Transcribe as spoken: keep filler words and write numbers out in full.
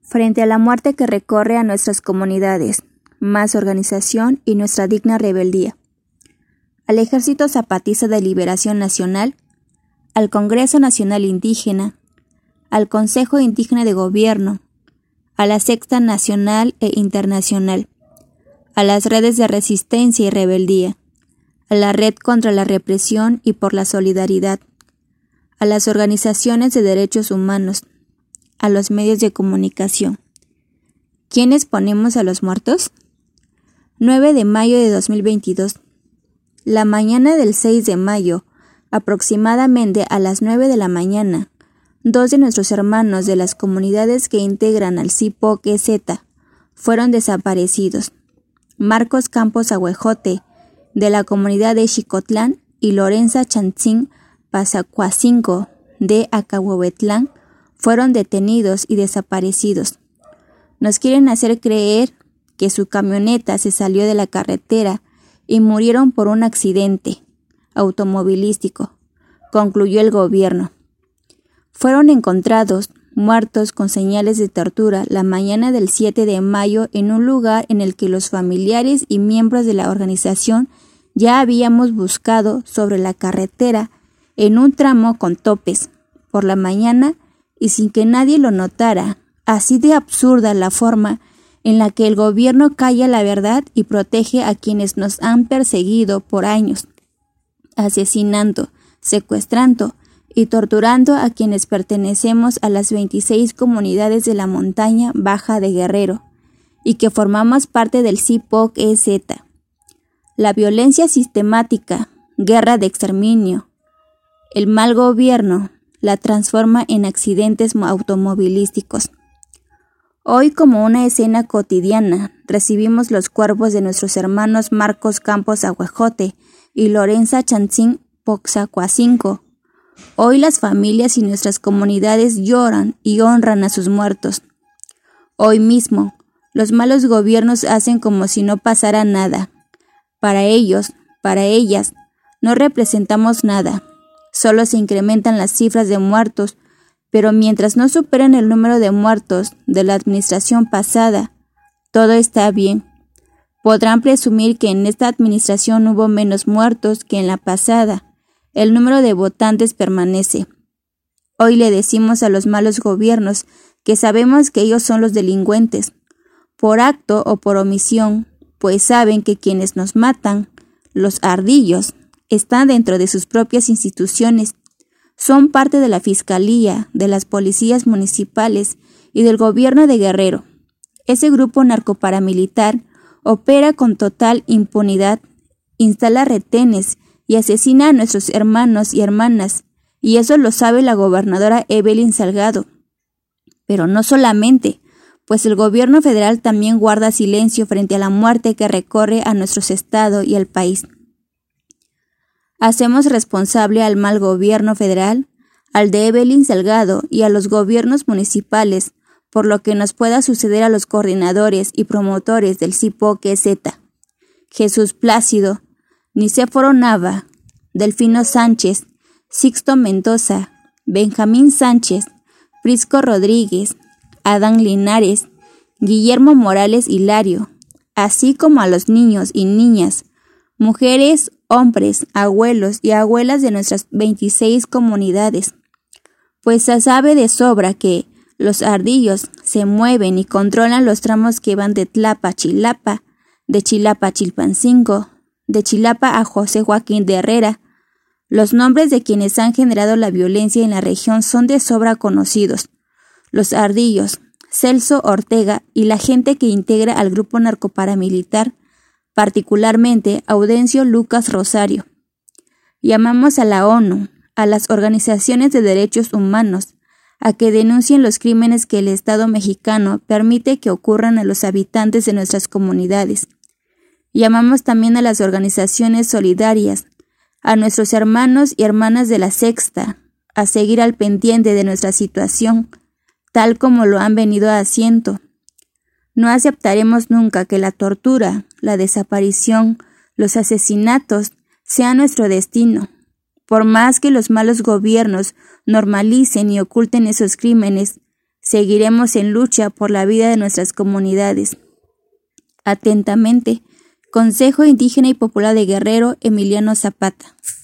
Frente a la muerte que recorre a nuestras comunidades, más organización y nuestra digna rebeldía. Al Ejército Zapatista de Liberación Nacional, al Congreso Nacional Indígena, al Consejo Indígena de Gobierno, a la Sexta Nacional e Internacional, a las redes de resistencia y rebeldía, a la Red contra la Represión y por la Solidaridad, a las organizaciones de derechos humanos, a los medios de comunicación. ¿Quiénes ponemos a los muertos? nueve de mayo de dos mil veintidós. La mañana del seis de mayo, aproximadamente a las nueve de la mañana, dos de nuestros hermanos de las comunidades que integran al C I P O C E Z fueron desaparecidos. Marcos Campos Ahuejote, de la comunidad de Xicotlán, y Lorenza Chantzin Pazacuacinco, de Acahuehuetlán, fueron detenidos y desaparecidos. Nos quieren hacer creer que su camioneta se salió de la carretera y murieron por un accidente automovilístico, concluyó el gobierno. Fueron encontrados muertos con señales de tortura la mañana del siete de mayo en un lugar en el que los familiares y miembros de la organización ya habíamos buscado sobre la carretera en un tramo con topes por la mañana y sin que nadie lo notara. Así de absurda la forma en la que el gobierno calla la verdad y protege a quienes nos han perseguido por años, asesinando, secuestrando y torturando a quienes pertenecemos a las veintiséis comunidades de la montaña baja de Guerrero y que formamos parte del C I P O C E Z. La violencia sistemática, guerra de exterminio, el mal gobierno la transforma en accidentes automovilísticos. Hoy, como una escena cotidiana, recibimos los cuerpos de nuestros hermanos Marcos Campos Ahuejote y Lorenza Chantzin Pazacuacinco. Hoy las familias y nuestras comunidades lloran y honran a sus muertos. Hoy mismo, los malos gobiernos hacen como si no pasara nada. Para ellos, para ellas, no representamos nada. Solo se incrementan las cifras de muertos, pero mientras no superen el número de muertos de la administración pasada, todo está bien. Podrán presumir que en esta administración hubo menos muertos que en la pasada. El número de votantes permanece. Hoy le decimos a los malos gobiernos que sabemos que ellos son los delincuentes, por acto o por omisión, pues saben que quienes nos matan, los ardillos, están dentro de sus propias instituciones. Son parte de la Fiscalía, de las policías municipales y del gobierno de Guerrero. Ese grupo narcoparamilitar opera con total impunidad, instala retenes y asesina a nuestros hermanos y hermanas, y eso lo sabe la gobernadora Evelyn Salgado. Pero no solamente, pues el gobierno federal también guarda silencio frente a la muerte que recorre a nuestros estados y al país. Hacemos responsable al mal gobierno federal, al de Evelyn Salgado y a los gobiernos municipales por lo que nos pueda suceder a los coordinadores y promotores del C I P O C E Z. Jesús Plácido, Nicéforo Nava, Delfino Sánchez, Sixto Mendoza, Benjamín Sánchez, Prisco Rodríguez, Adán Linares, Guillermo Morales Hilario, así como a los niños y niñas, mujeres, hombres, abuelos y abuelas de nuestras veintiséis comunidades, pues se sabe de sobra que los ardillos se mueven y controlan los tramos que van de Tlapa a Chilapa, de Chilapa a Chilpancingo, de Chilapa a José Joaquín de Herrera. Los nombres de quienes han generado la violencia en la región son de sobra conocidos. Los ardillos, Celso Ortega y la gente que integra al grupo narcoparamilitar, particularmente Audencio Lucas Rosario. Llamamos a la ONU, a las organizaciones de derechos humanos, a que denuncien los crímenes que el Estado mexicano permite que ocurran a los habitantes de nuestras comunidades. Llamamos también a las organizaciones solidarias, a nuestros hermanos y hermanas de la Sexta, a seguir al pendiente de nuestra situación, tal como lo han venido haciendo. No aceptaremos nunca que la tortura, la desaparición, los asesinatos sean nuestro destino. Por más que los malos gobiernos normalicen y oculten esos crímenes, Seguiremos en lucha por la vida de nuestras comunidades. Atentamente, Consejo Indígena y Popular de Guerrero, Emiliano Zapata.